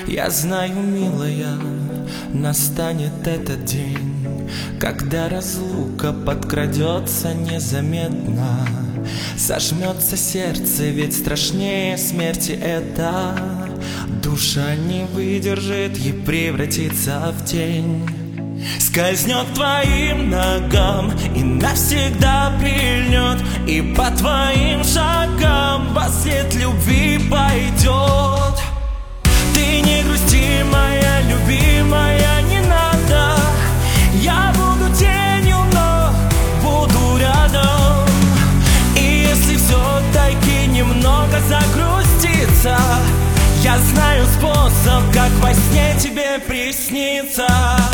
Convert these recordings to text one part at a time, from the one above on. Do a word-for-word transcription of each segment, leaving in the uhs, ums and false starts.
Я знаю, милая, настанет этот день, когда разлука подкрадется незаметно. Сожмется сердце, ведь страшнее смерти это. Душа не выдержит и превратится в тень. Скользнет к твоим ногам и навсегда прильнет, и по твоим шагам во след любви пойдет. Ты не грусти, моя любимая, не надо. Я буду тенью, но буду рядом. И если все-таки немного загрустится, я знаю способ, как во сне тебе присниться.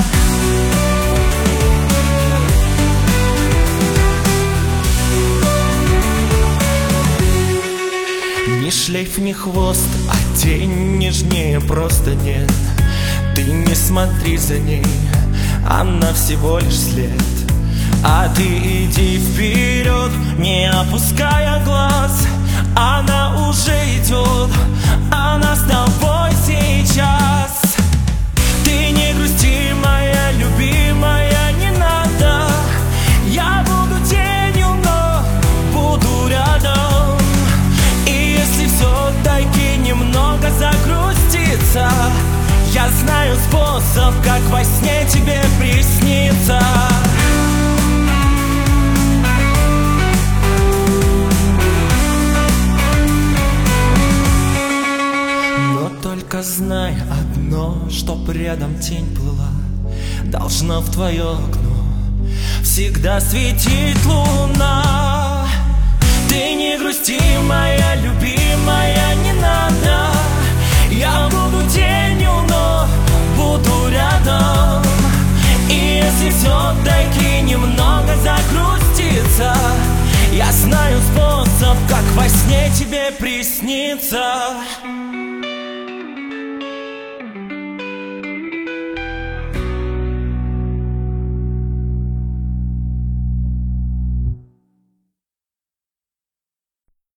Ни шлейф, ни хвост, а тень нежнее просто нет. Ты не смотри за ней, она всего лишь след. А ты иди вперед, не опуская глаз. Она уже идет, она с тобой сейчас. Ты не грусти, моя любимая, не надо. Я буду тенью, но буду рядом. И если все-таки немного загрустится, я знаю способ, как во сне тебе присниться. Только знай одно, чтоб рядом тень плыла, должна в твое окно всегда светить луна. Ты не грусти, моя любимая, не надо. Я буду тенью, но буду рядом. И если все-таки немного загрустится, я знаю способ, как во сне тебе присниться.